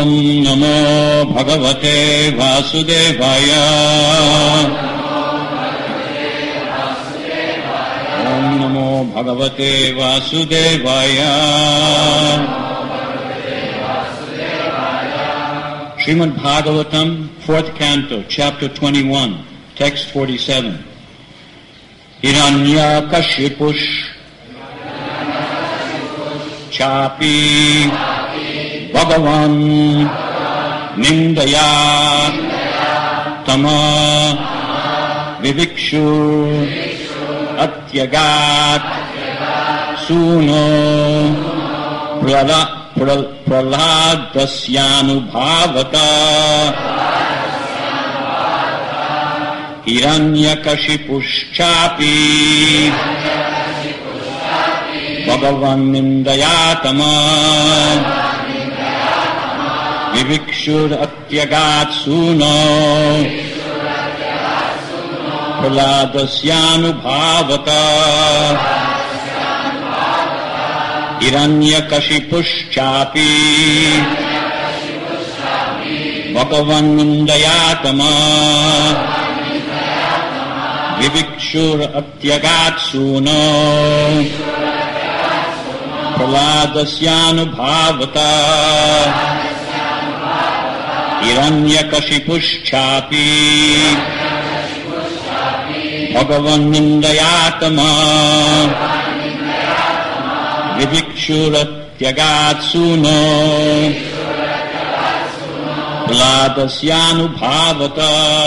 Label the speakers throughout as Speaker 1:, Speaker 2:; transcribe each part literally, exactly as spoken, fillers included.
Speaker 1: Om Namo Bhagavate Vasudevaya. Om Namo Bhagavate Vasudevaya. Srimad Bhagavatam, fourth canto, chapter twenty-one, text forty-seven. Hiranyakashipush Chapi Bhagavan Nindaya Tama Vivikshu Atyagat Suno Prahladasyanubhavata Hiranyakashipuschapi Bhagavan Nindayatama Vivikshur Atyagat Suno Prahladasyanubhavata Hiranyakashipuschapi Bhagavan Nindayatama Vivikshur Atyagat Suno Prahladasyanubhavata Hiranyakashipuschapi Bhagavan Nindayatama Vivikshur Atyagat Suno Prahladasyanubhavata.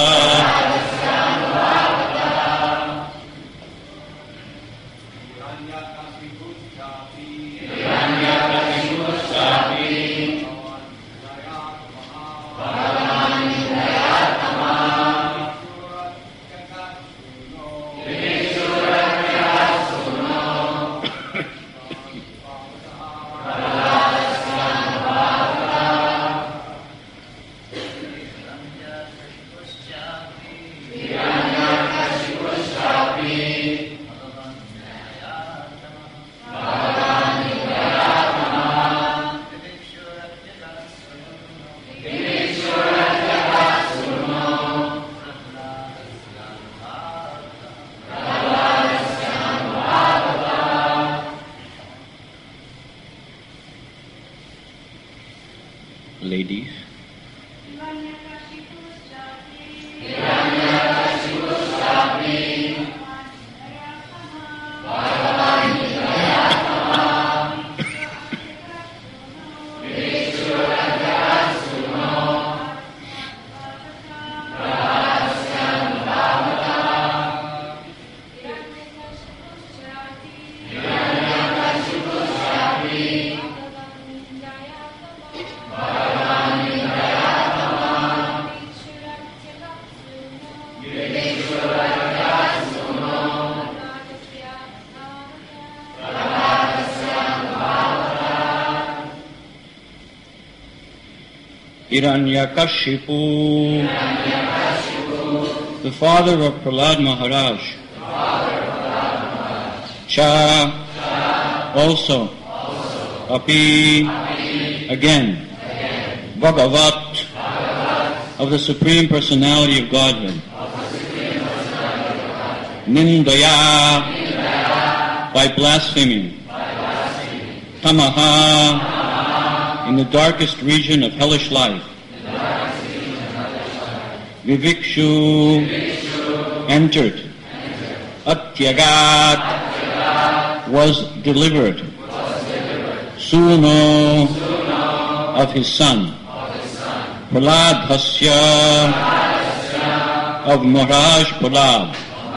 Speaker 1: Ladies. Hiranyakashipu, the father of Prahlad Maharaj, Cha, also, Api, again, Bhagavat, of the Supreme Personality of Godhead, Nindaya, by blaspheming, Tamaha, in the darkest region of hellish life, Vivikshu, entered, Atyagat, was delivered, Suno, of his son, Prahladasyā, of Maharaj Prahlad,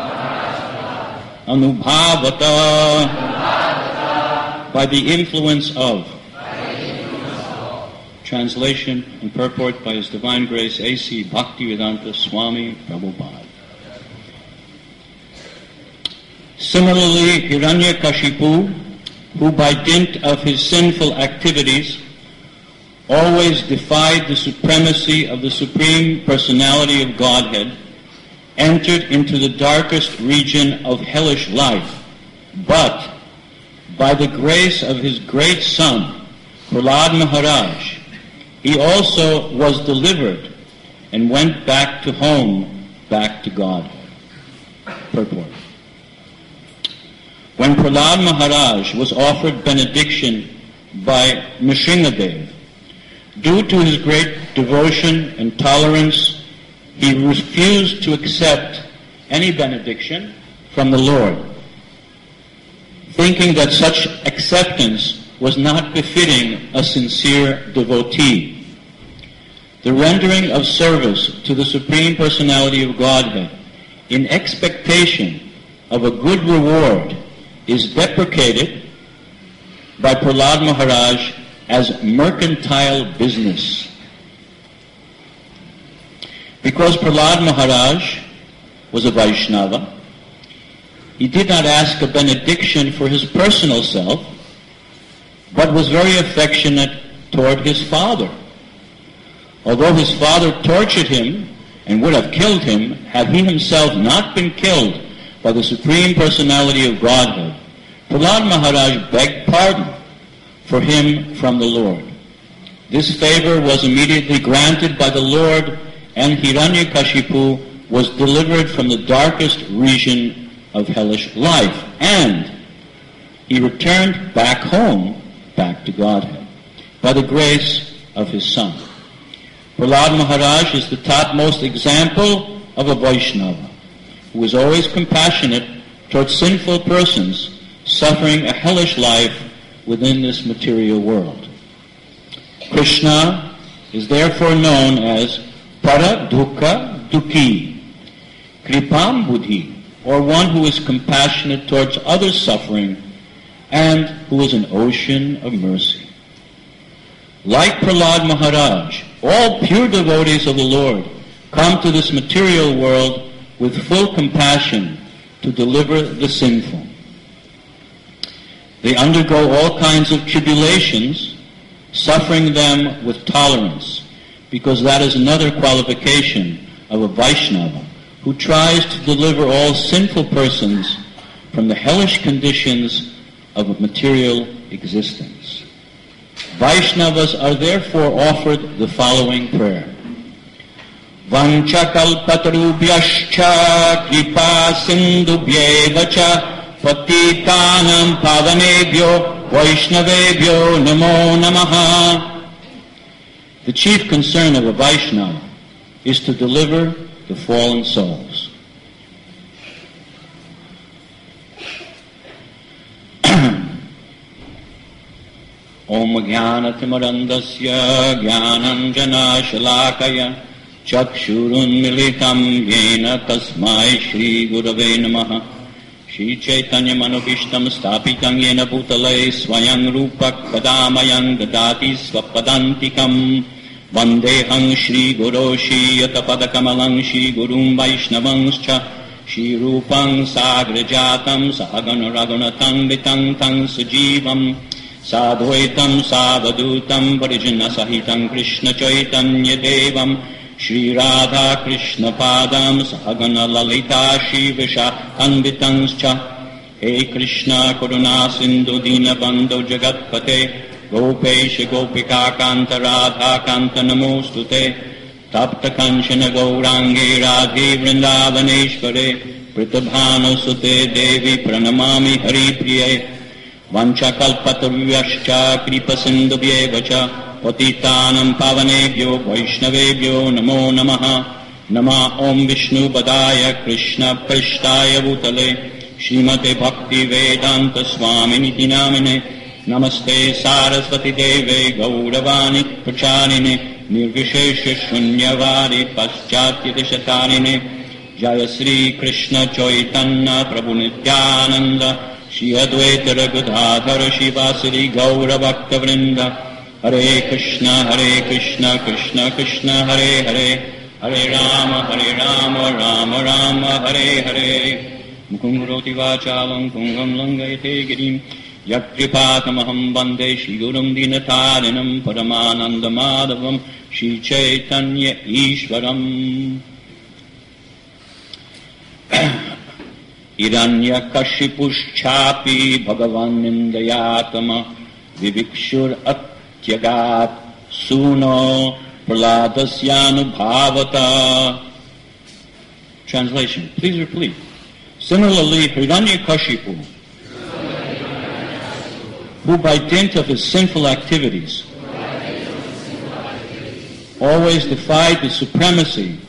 Speaker 1: Anubhavata, by the influence of. Translation and purport by His Divine Grace A C Bhaktivedanta Swami Prabhupada. Similarly, Hiranyakashipu, who by dint of his sinful activities always defied the supremacy of the Supreme Personality of Godhead, entered into the darkest region of hellish life, but by the grace of his great son, Prahlad Maharaj, he also was delivered and went back to home, back to God. Purport. When Prahlad Maharaj was offered benediction by Nrsingadev, due to his great devotion and tolerance, he refused to accept any benediction from the Lord, thinking that such acceptance was not befitting a sincere devotee. The rendering of service to the Supreme Personality of Godhead in expectation of a good reward is deprecated by Prahlad Maharaj as mercantile business. Because Prahlad Maharaj was a Vaishnava, he did not ask a benediction for his personal self, but was very affectionate toward his father. Although his father tortured him and would have killed him had he himself not been killed by the Supreme Personality of Godhead, Prahlad Maharaj begged pardon for him from the Lord. This favor was immediately granted by the Lord, and Hiranyakashipu was delivered from the darkest region of hellish life, and he returned back home, back to Godhead, by the grace of his son. Prahlad Maharaj is the topmost example of a Vaishnava, who is always compassionate towards sinful persons suffering a hellish life within this material world. Krishna is therefore known as Para Dukkha Dukhi, Kripam Buddhi, or one who is compassionate towards others' suffering and who is an ocean of mercy. Like Prahlad Maharaj, all pure devotees of the Lord come to this material world with full compassion to deliver the sinful. They undergo all kinds of tribulations, suffering them with tolerance, because that is another qualification of a Vaishnava, who tries to deliver all sinful persons from the hellish conditions of material existence. Vaishnavas are therefore offered the following prayer. Vanchakalpatarubhyascha kripa sindubhyevacha patitanam pavanebhyo vaishnavebhyo namo namaha. The chief concern of a Vaishnava is to deliver the fallen souls. Om Jnanatimarandasya Jnananjana Shalakaya Chakshurun Militam Yena Tasmai Shri Gurave Namaha. Shri Chaitanya Manubhishtam Stapitam Yena Bhutale Swayam Rupak Padamayam Dadati Swapadantikam Vandeham Shri Guroshi Yatapadakamalang Shri Gurum Vaishnavanscha Shri Rupam Sagrajatam Sahagana Raghunatam Vitam Tam Sujivam Sadhvaitam Savadutam Varijana Sahitam Krishna Chaitanya Devam Shri Radha Krishna Padam Sahagana Lalita Shivasha Kanvitanscha. He Krishna Karuna Sindhu Dina Bandhu Jagatpate Gopesha Gopika Kanta Radha Kanta Namostute Tapta Kanchana Gaurangi Radhi Vrindavaneshvare Pritabhanu Sute Devi Pranamami Hari Priye Vanchakalpatarvyascha kripa sindubhyevacha patitanam pavanebhyo vaishnavebhyo namo namaha. Nama Om Vishnu Padaya Krishna Prishtaya Bhutale Srimate Bhakti Vedanta Swaminiti Namine Namaste Saraswati Deve Gauravani Pracharine Nirvishesha Shunyavadi Paschatya Deshatarine Jaya Sri Krishna Chaitanya Prabhu Nityananda Shri Advaita Raghudadhara Shivasari Gaura Bhakta Vrinda. Hare Krishna Hare Krishna Krishna Krishna Hare Hare Hare Rama Hare Rama Rama Rama Hare Hare. Mukham Karoti Vachalam Pungam Langayate Girim Yakripatamaham Bande Shri Gurum Dinatarinam Paramananda Madhavam Shri Chaitanya Ishwaram. Hiranyakashipushchapi Bhagavan Nindayatama Vivikshur Atyagat suno prahladasyanu bhavata. Translation. Please repeat. Similarly, Hiranyakashipu, who by dint of his sinful activities always defied the supremacy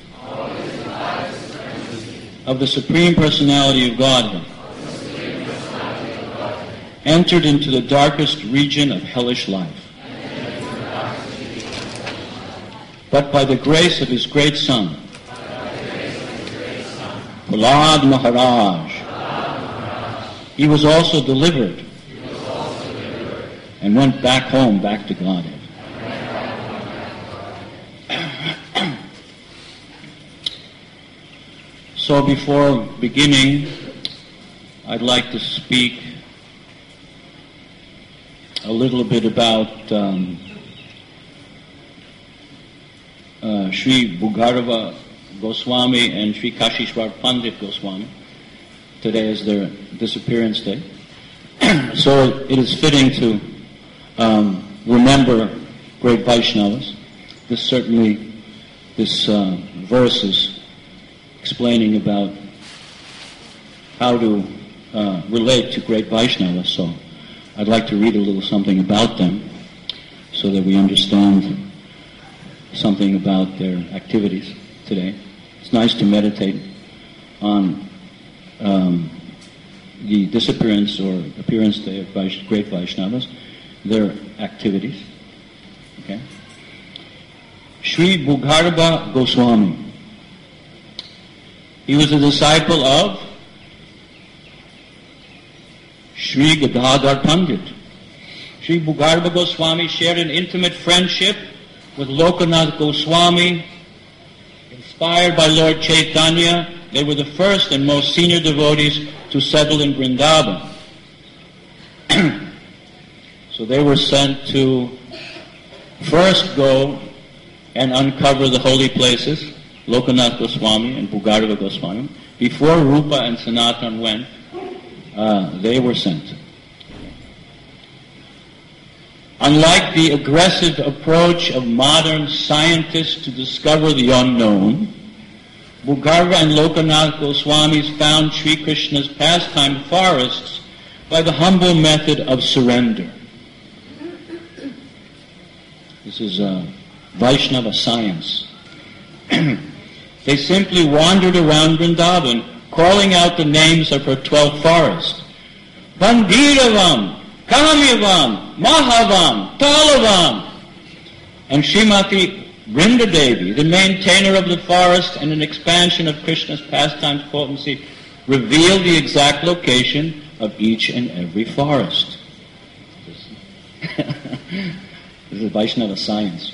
Speaker 1: of the Supreme Personality of Godhead, entered into the darkest region of hellish life. But by the grace of his great son, Prahlad Maharaj, he was also delivered and went back home, back to Godhead. So before beginning, I'd like to speak a little bit about um, uh, Sri Bhugarava Goswami and Sri Kashishwar Pandit Goswami. Today is their disappearance day. So it is fitting to um, remember great Vaishnavas. This certainly, this uh, verse is explaining about how to uh, relate to great Vaishnavas. So I'd like to read a little something about them so that we understand something about their activities today. It's nice to meditate on um, the disappearance or appearance day of Vaish- great Vaishnavas, their activities. Okay. Sri Bhugarva Goswami. He was a disciple of Sri Gadadhar Pandit. Sri Bhugarva Goswami shared an intimate friendship with Lokanath Goswami. Inspired by Lord Chaitanya, they were the first and most senior devotees to settle in Vrindavan. So they were sent to first go and uncover the holy places, Lokanath Goswami and Bhugarva Goswami. Before Rupa and Sanatan went, uh, they were sent. Unlike the aggressive approach of modern scientists to discover the unknown, Bhugarva and Lokanath Goswamis found Sri Krishna's pastime forests by the humble method of surrender. This is uh, Vaishnava science. They simply wandered around Vrindavan, calling out the names of her twelve forests. Bandiravam, Kamyavam, Mahavam, Talavam. And Srimati Vrindadevi, the maintainer of the forest and an expansion of Krishna's pastimes potency, revealed the exact location of each and every forest. This is Vaishnava science.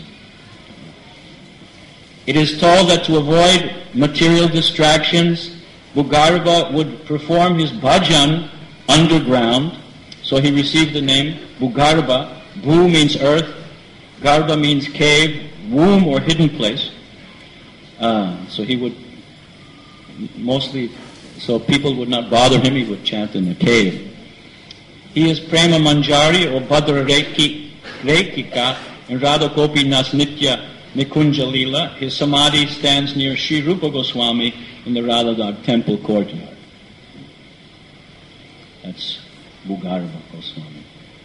Speaker 1: It is told that to avoid material distractions, Bhugarva would perform his bhajan underground. So he received the name Bhugarva. Bhu means earth, Garbha means cave, womb or hidden place. Uh, so he would mostly, so people would not bother him, he would chant in the cave. He is Prema Manjari or Bhadra Rekika in Radha Gopinath Nitya Nikunja Lila. His samadhi stands near Sri Rupa Goswami in the Radha temple courtyard. That's Bhugarva Goswami.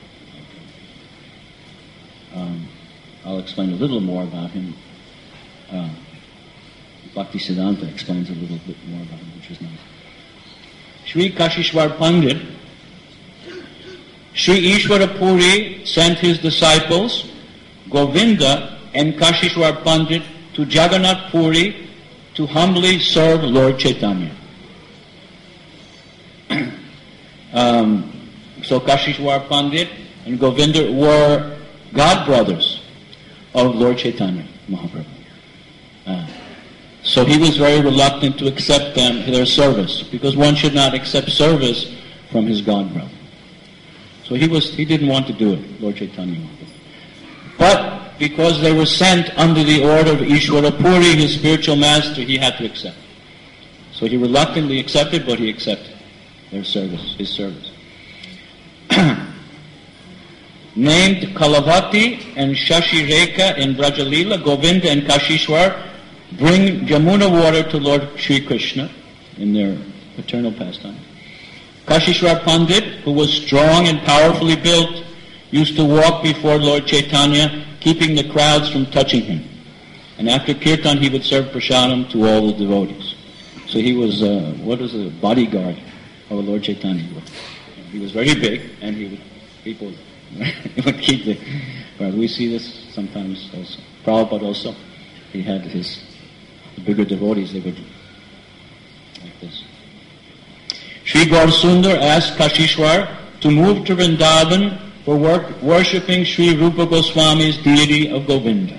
Speaker 1: Um, I'll explain a little more about him. Uh, Bhaktisiddhanta explains a little bit more about him, which is nice. Sri Kashishwar Pandit, Sri Ishwara Puri sent his disciples, Govinda and Kashishwar Pandit, to Jagannath Puri to humbly serve Lord Chaitanya. um, so Kashishwar Pandit and Govinda were god brothers of Lord Chaitanya Mahaprabhu. Uh, so he was very reluctant to accept them, their service, because one should not accept service from his god brother. So he was he didn't want to do it, Lord Chaitanya Mahaprabhu. But because they were sent under the order of Ishwara Puri, his spiritual master, he had to accept. So he reluctantly accepted, but he accepted their service, his service. named Kalavati and Shashireka in Brajalila, Govinda and Kashishwar bring Jamuna water to Lord Sri Krishna in their paternal pastime. Kashishwar Pandit, who was strong and powerfully built, used to walk before Lord Chaitanya, keeping the crowds from touching him. And after kirtan, he would serve prasadam to all the devotees. So he was, uh, what was a bodyguard of Lord Chaitanya. He was very big, and he would, people would keep the crowd. We see this sometimes also. Prabhupada also, he had his the bigger devotees, they would like this. Sri Gaur Sundar asked Kashishwar to move to Vrindavan for work, worshipping Sri Rupa Goswami's deity of Govinda.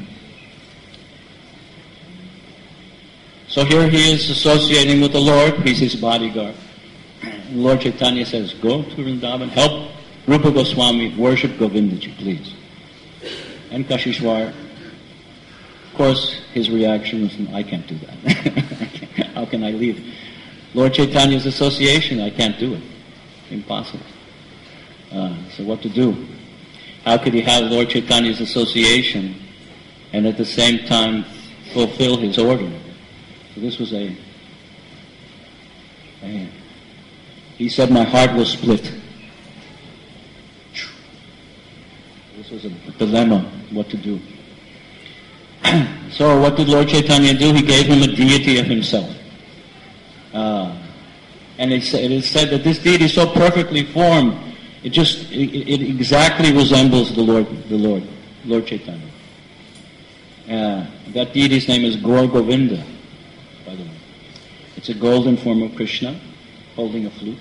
Speaker 1: So here he is associating with the Lord, he's his bodyguard. Lord Chaitanya says, go to Vrindavan, help Rupa Goswami worship Govindaji, please. And Kashishwar, of course, his reaction was, I can't do that. How can I leave Lord Chaitanya's association? I can't do it. Impossible. Uh, so what to do? How could he have Lord Chaitanya's association and at the same time fulfill his order? So this was a, a he said, my heart will split. This was a dilemma, what to do. So what did Lord Chaitanya do? He gave him a deity of himself. Uh, and it, it is said that this deity is so perfectly formed, it just, it, it exactly resembles the Lord, the Lord, Lord Chaitanya. Uh, that deity's name is Gaur Govinda, by the way. It's a golden form of Krishna, holding a flute.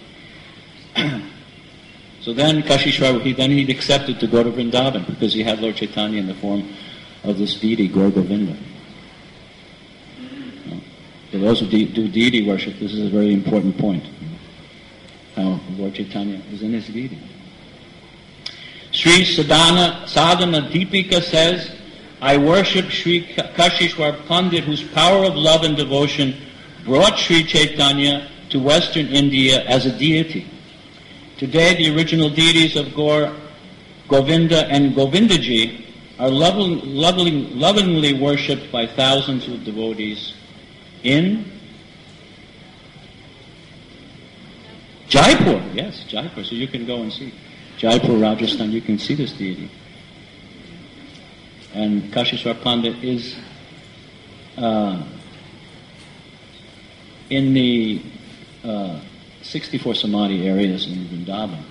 Speaker 1: So then Kashishwar, he, then he'd accepted to go to Vrindavan, because he had Lord Chaitanya in the form of this deity, Gaur Govinda. For those who de- do deity worship, this is a very important point. How Lord Chaitanya is in his deity. Sri Sadhana, Sadhana Deepika says, I worship Sri Kashishwar Pandit, whose power of love and devotion brought Sri Chaitanya to Western India as a deity. Today, the original deities of Gaur, Govinda, and Govindaji are loving, loving, lovingly worshipped by thousands of devotees in Jaipur. Yes, Jaipur. So you can go and see. Jaipur, Rajasthan, you can see this deity. And Kashishwar Pandit is uh, in the uh, sixty-four Samadhi areas in Vrindavan.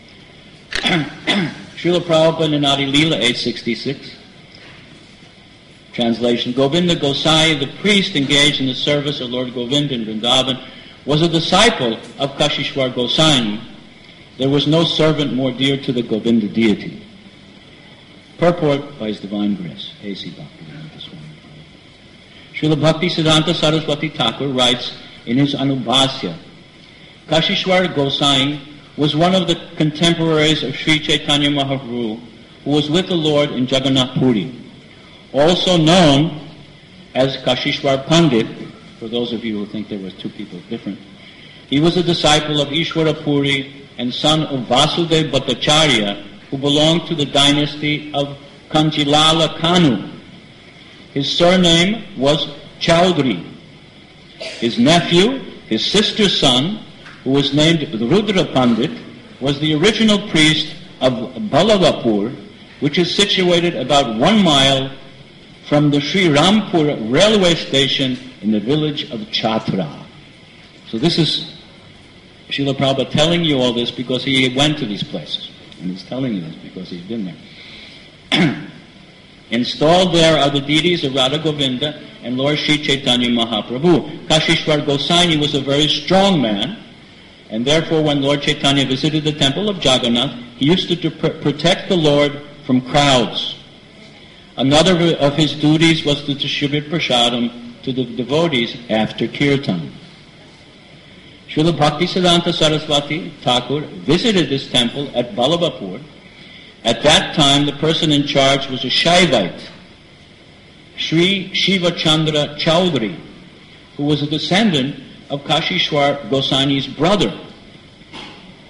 Speaker 1: Srila Prabhupada in Adi Leela, eight sixty-six. Translation, Govinda Gosai, the priest engaged in the service of Lord Govinda in Vrindavan, was a disciple of Kashishwar Gosai. There was no servant more dear to the Govinda deity. Purport by His Divine Grace, A C Bhaktivedanta Swami. Srila Bhakti Siddhanta Saraswati Thakur writes in his Anubhasya, Kashishwar Gosai was one of the contemporaries of Sri Chaitanya Mahaprabhu, who was with the Lord in Jagannath Puri. Also known as Kashishwar Pandit, for those of you who think there were two people different, he was a disciple of Ishwara Puri and son of Vasudev Bhattacharya, who belonged to the dynasty of Kanjilala Kanu. His surname was Chaudhry. His nephew, his sister's son, who was named Rudra Pandit, was the original priest of Ballavapur, which is situated about one mile from the Sri Rampur railway station in the village of Chhatra. So this is Srila Prabhupada telling you all this because he went to these places. And he's telling you this because he's been there. Installed there are the deities of Radha Govinda and Lord Sri Chaitanya Mahaprabhu. Kashishwar Gosai was a very strong man, and therefore when Lord Chaitanya visited the temple of Jagannath, he used to, to pr- protect the Lord from crowds. Another of his duties was to distribute prasadam to the devotees after kirtan. Srila Bhaktisiddhanta Saraswati Thakur visited this temple at Balabapur. At that time, the person in charge was a Shaivite, Sri Shiva Chandra Chaudhary, who was a descendant of Kashishwar Gosani's brother.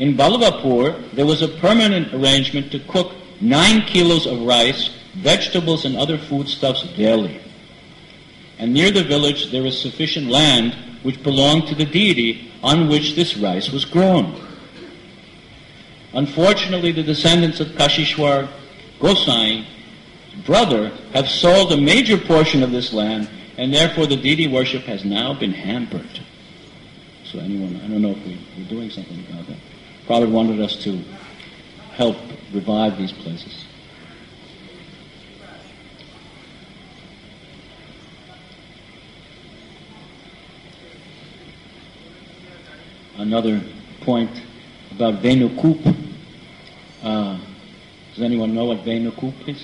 Speaker 1: In Balabapur, there was a permanent arrangement to cook nine kilos of rice, vegetables, and other foodstuffs daily. And near the village there was sufficient land which belonged to the deity on which this rice was grown. Unfortunately, the descendants of Kashishwar Gosai, brother, have sold a major portion of this land, and therefore the deity worship has now been hampered. So anyone, I don't know if we, we're doing something about that. Prabhupada wanted us to help revive these places. Another point about Venukup. Uh, does anyone know what Venukup is?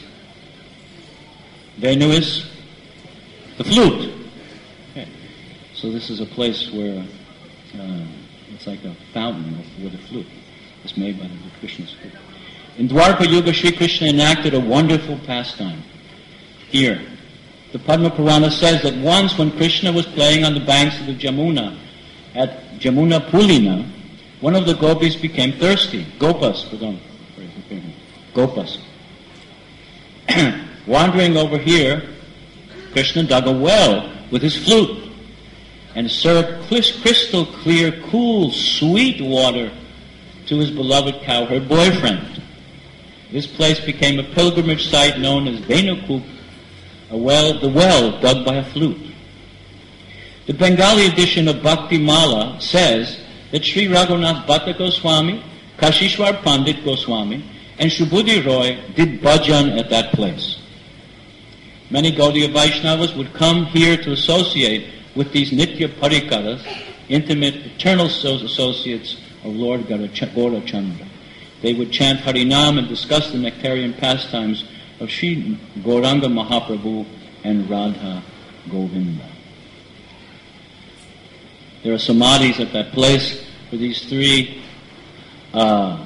Speaker 1: Venu is the flute. Okay. So this is a place where uh, it's like a fountain with a flute. It's made by the Krishna's flute. In Dwarpa Yuga, Sri Krishna enacted a wonderful pastime. Here, the Padma Purana says that once when Krishna was playing on the banks of the Jamuna, at Jamuna Pulina, one of the gopis became thirsty. Gopas, pardon. Gopas. Wandering over here, Krishna dug a well with his flute and served crystal clear, cool, sweet water to his beloved cowherd boyfriend. This place became a pilgrimage site known as Venukup, a well, the well dug by a flute. The Bengali edition of Bhakti Mala says that Sri Raghunath Bhatta Goswami, Kashishwar Pandit Goswami, and Subudhi Roy did bhajan at that place. Many Gaudiya Vaishnavas would come here to associate with these Nitya Parikaras, intimate, eternal associates of Lord Gaurachandra. They would chant Harinam and discuss the nectarian pastimes of Sri Gauranga Mahaprabhu and Radha Govinda. There are samadhis at that place for these three uh,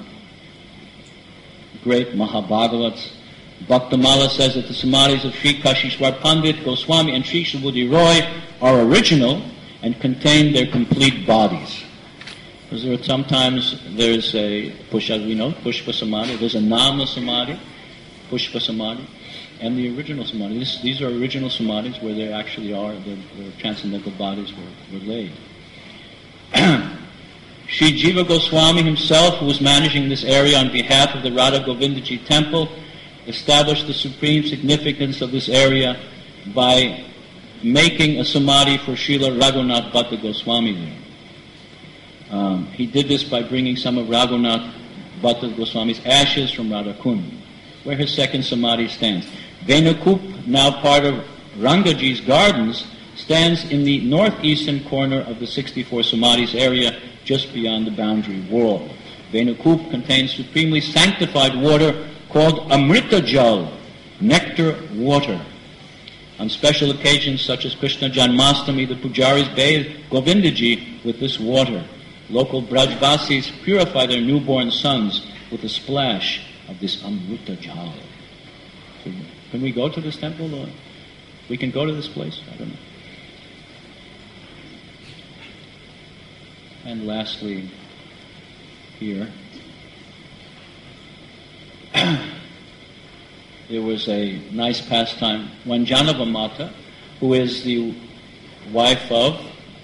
Speaker 1: great Mahabhagavats. Bhaktamala says that the samadhis of Sri Kashishwar Pandit Goswami and Sri Subudhi Roy are original and contain their complete bodies. Because there are sometimes there's a, Pushpa, we know, Pushpa Samadhi, there's a Nama Samadhi, Pushpa Samadhi, and the original Samadhi. This, these are original Samadhis where there actually are, the, the transcendental bodies were, were laid. Sri Jiva Goswami himself, who was managing this area on behalf of the Radha Govindaji temple, established the supreme significance of this area by making a samadhi for Srila Raghunath Bhatta Goswami there. Um, he did this by bringing some of Raghunath Bhatta Goswami's ashes from Radhakund, where his second samadhi stands. Venukup, now part of Rangaji's gardens, stands in the northeastern corner of the sixty-four samadhis area, just beyond the boundary wall. Venukup contains supremely sanctified water called Amrita Jal, nectar water. On special occasions such as Krishna Janmastami, the pujaris bathe Govindaji with this water. Local Brajvasis purify their newborn sons with a splash of this Amrita Jal. So, can we go to this temple? Or we can go to this place? I don't know. And lastly, here, there was a nice pastime when Janava Mata, who is the wife of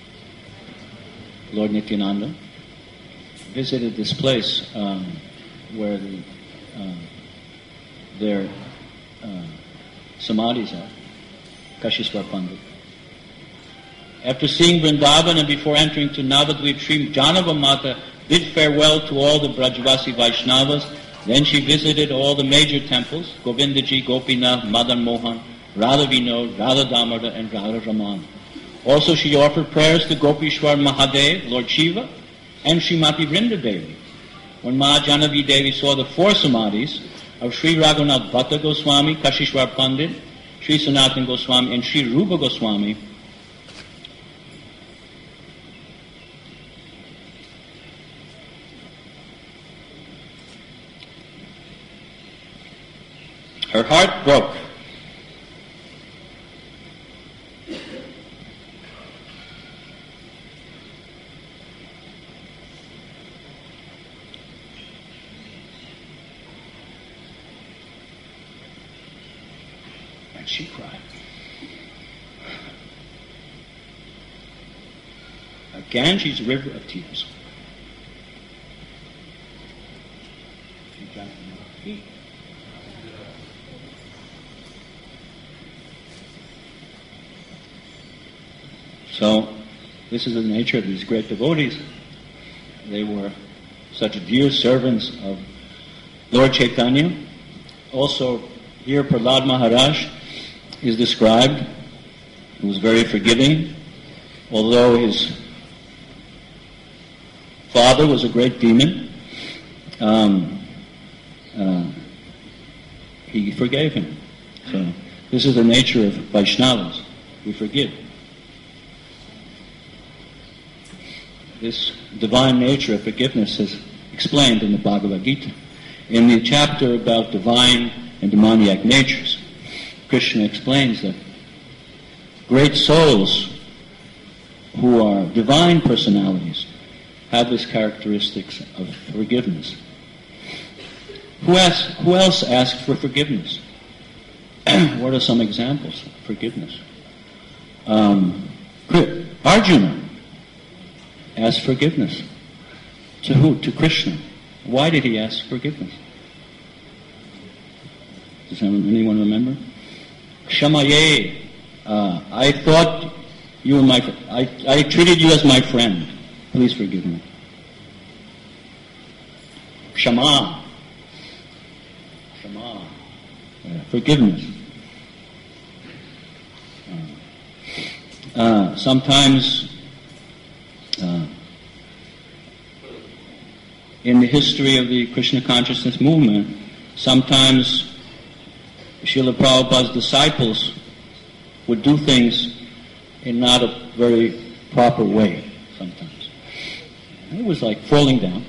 Speaker 1: Lord Nityananda, visited this place um, where the, uh, their uh, samadhis are, Kashishwar Pandit. After seeing Vrindavan and before entering to Navadvip, Sri Janava Mata bid farewell to all the Brajvasi Vaishnavas. Then she visited all the major temples, Govindaji, Gopinath, Madan Mohan, Radha Vinod, Radha Damodar, and Radha Raman. Also she offered prayers to Gopishwar Mahadev, Lord Shiva, and Srimati Vrinda Devi. When Mahajanavi Devi saw the four samadhis of Sri Raghunath Bhatta Goswami, Kashishwar Pandit, Sri Sanatan Goswami, and Sri Rupa Goswami, her heart broke. she cried. A Ganges river of tears. She got on her feet. So, this is the nature of these great devotees. They were such dear servants of Lord Chaitanya. Also, here Prahlad Maharaj is described. He was very forgiving, although his father was a great demon. Um, uh, he forgave him. So, this is the nature of Vaishnavas. We forgive. This divine nature of forgiveness is explained in the Bhagavad Gita. In the chapter about divine and demoniac natures, Krishna explains that great souls who are divine personalities have this characteristics of forgiveness. Who, asks, who else asks for forgiveness? What are some examples of forgiveness? Um, Arjuna asked forgiveness. To who? To Krishna. Why did he ask forgiveness? Does anyone remember? Shamaye, uh, I thought you were my friend. I, I treated you as my friend. Please forgive me. Shama. Shama. Uh, forgiveness. Uh, uh, sometimes uh, in the history of the Krishna consciousness movement, sometimes Srila Prabhupada's disciples would do things in not a very proper way sometimes. It was like falling down.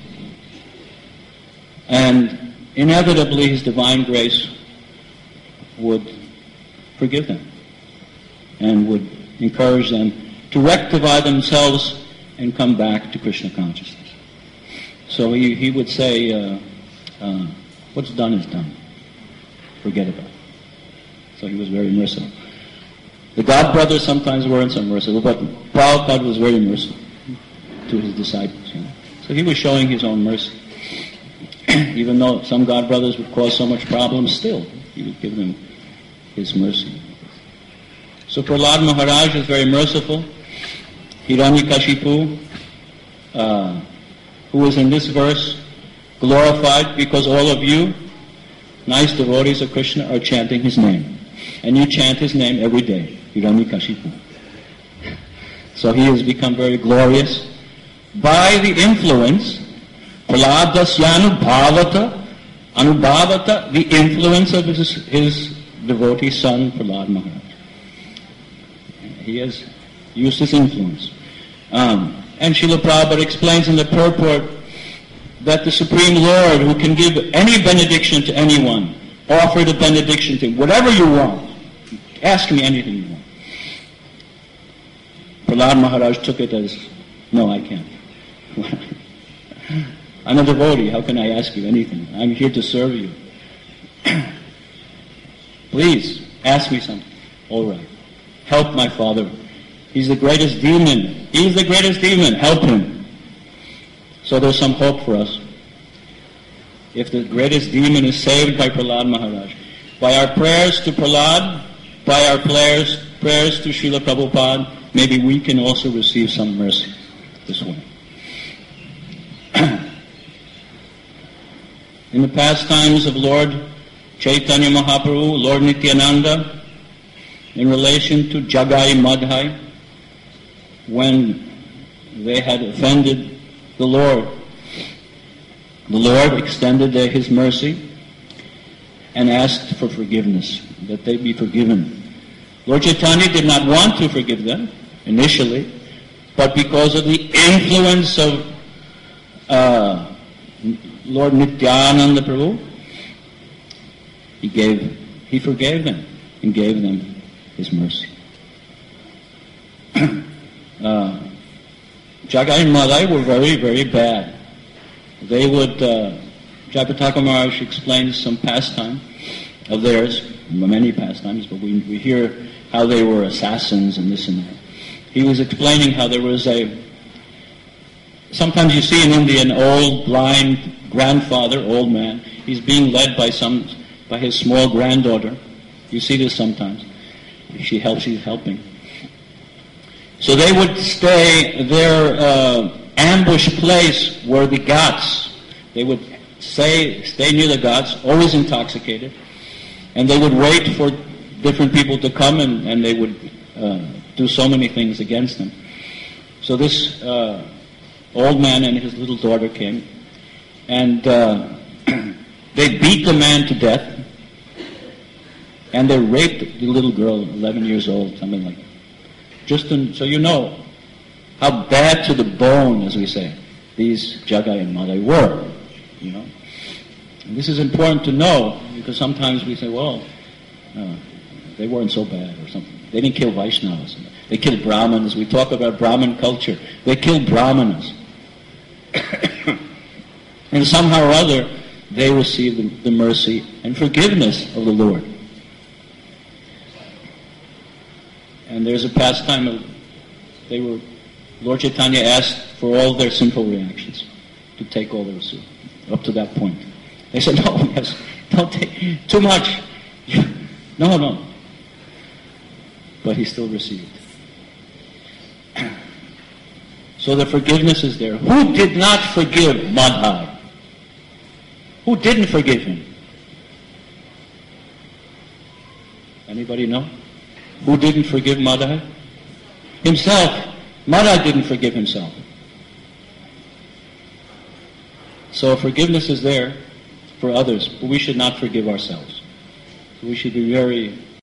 Speaker 1: And inevitably his divine grace would forgive them and would encourage them to rectify themselves and come back to Krishna consciousness. So he, he would say, uh, uh, what's done is done. Forget about it. So he was very merciful. The God brothers sometimes weren't so merciful, but Prabhupada was very merciful to his disciples. You know? So he was showing his own mercy. Even though some God brothers would cause so much problems, still he would give them his mercy. So Prahlad Maharaj is very merciful. Hiranyakashipu, uh, who is in this verse glorified because all of you, nice devotees of Krishna, are chanting his name. And you chant his name every day, Hiranyakashipu. So he has become very glorious by the influence, Prahladasya anubhavata, anubhavata, the influence of his, his devotee son, Prahlad Maharaj. He has used his influence. Um, and Srila Prabhupada explains in the purport that the Supreme Lord, who can give any benediction to anyone, offered a benediction to him. Whatever you want, ask me anything you want. Prahlad Maharaj took it as, no, I can't. I'm a devotee, how can I ask you anything? I'm here to serve you. Please, ask me something. All right. Help my father. He's the greatest demon. He's the greatest demon. Help him. So there's some hope for us. If the greatest demon is saved by Prahlad Maharaj, by our prayers to Prahlad, by our prayers, prayers to Srila Prabhupada, maybe we can also receive some mercy this way. In the pastimes of Lord Chaitanya Mahaprabhu, Lord Nityananda, in relation to Jagai Madhai, when they had offended the Lord, the Lord extended their, his mercy and asked for forgiveness, that they be forgiven. Lord Chaitanya did not want to forgive them initially, but because of the influence of uh, Lord Nityananda Prabhu, he gave, he forgave them and gave them his mercy. uh, Jagai and Madhai were very, very bad. They would, uh, Jayapataka Maharaj explains some pastime of theirs. many pastimes, but we, we hear how they were assassins and this and that. He was explaining how there was a, sometimes you see in India an old, blind grandfather, old man, he's being led by some, by his small granddaughter. You see this sometimes. She helps, she's helping. So they would stay, their uh, ambush place were the ghats. They would stay, stay near the ghats, always intoxicated, and they would wait for different people to come, and, and they would uh, do so many things against them. So this uh, old man and his little daughter came, and uh, they beat the man to death, and they raped the little girl, eleven years old, something like that. Just to, so you know how bad to the bone, as we say, these Jagai and Madai were, you know. And this is important to know, because sometimes we say, well, uh, they weren't so bad or something. They didn't kill Vaishnavas. They killed Brahmanas. We talk about Brahmin culture. They killed Brahmanas. And somehow or other, they received the, the mercy and forgiveness of the Lord. And there's a pastime of, they were, Lord Chaitanya asked for all their sinful reactions, to take all their sin, up to that point. They said, no, yes, don't take, too much. No, no. But he still received. So the forgiveness is there. Who did not forgive Madhai? Who didn't forgive him? Anybody know? Who didn't forgive Madhai? Himself. Madhai didn't forgive himself. So forgiveness is there for others, but we should not forgive ourselves. We should be very